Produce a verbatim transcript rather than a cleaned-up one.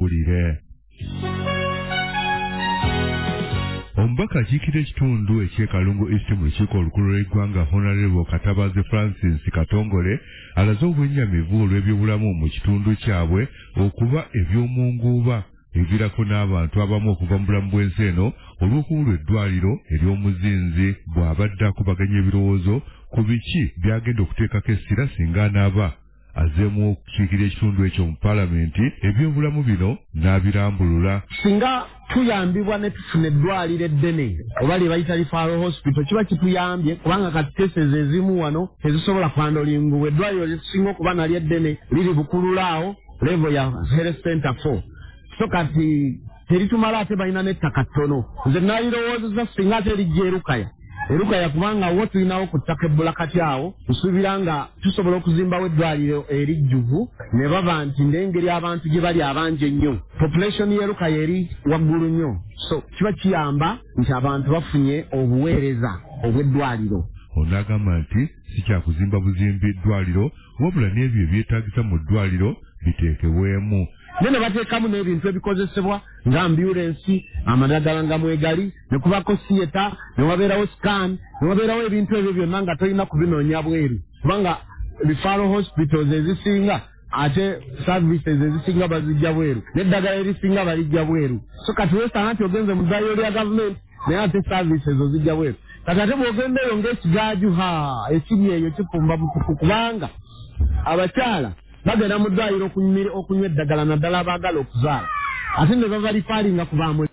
mawulire. Omubaka akiikira ekitundu eky'e Kalungu East mu lukiiko olukulu lw'eggwanga Honorable Katabazi Francis Katongole alaze obwennyamivu olw'ebyobulamu mu kitundu kyabwe okuba eby'omunguuba evirako n'abantu abamu okuva mu bulamu bw'ensi eno olw'okubulwa eddwaliro ery'omuzinzi bw'abadde akubaganya ebirowoozo ku biki byagenda okuteekako essira singa anaaba azeemu okukiikira ekitundu ekyo mu paalamenti ebyobulamu bino n'abirambulula. Singa tuyambibwa ne tufuna eddwaliro eddene oba lye bayita Referral Hospital kiba kituyambye kubanga kati cases ezimu wano tezisobola kwandolinguwa. Eddwaliro lyetusinga okuba nalyo eddene liri Bukululaawo level ya Health Center four. So kati teritumala ate balina n'ettaka ttono. Nze nalirowoozezza singa ate lijja Erukaya. Erukaya kubanga wo tulinawo ku ttaka ebbula kati awo tusuubira nga tusobola okuzimbawo eddwaliro erijjuvu ne baba nti n'engeri abantu gye bali abangi ennyo. Population y'Erukaya eri waggulu nnyo. So kiba kiyamba nti abantu bafunye obuweereza obw'eddwaliro. Ono agamba nti si kyakuzimba buzimbi ddwaliro wabula n'ebyo ebyetaagisa mu ddwaliro biteekebwemu. Nene bateekamu n'ebintu ebikozesebwa nga ambulance, amadagala nga mwegali, ne kubako theatre, ne wabeerawo scan, ne wabeerawo ebintu ebyo byonna nga tolina kubinoonya bweru. Kubanga referral hospitals ezisinga ate services ezisinga bazijja bweru, n'eddagala erisinga balijja bweru. So kati weesanga nti ogenze mu ddwaliro lya gavumenti naye ate services ozijja bweru. Kati ate bw'ogenda eyo ng'ekigaaju ha ekiri eyo kifumba butuku kubanga abakyala bagenda mu ddwaliro okunywa eddagala naddala abaagala okuzaala ate ne baba lifaalinga ku baamwe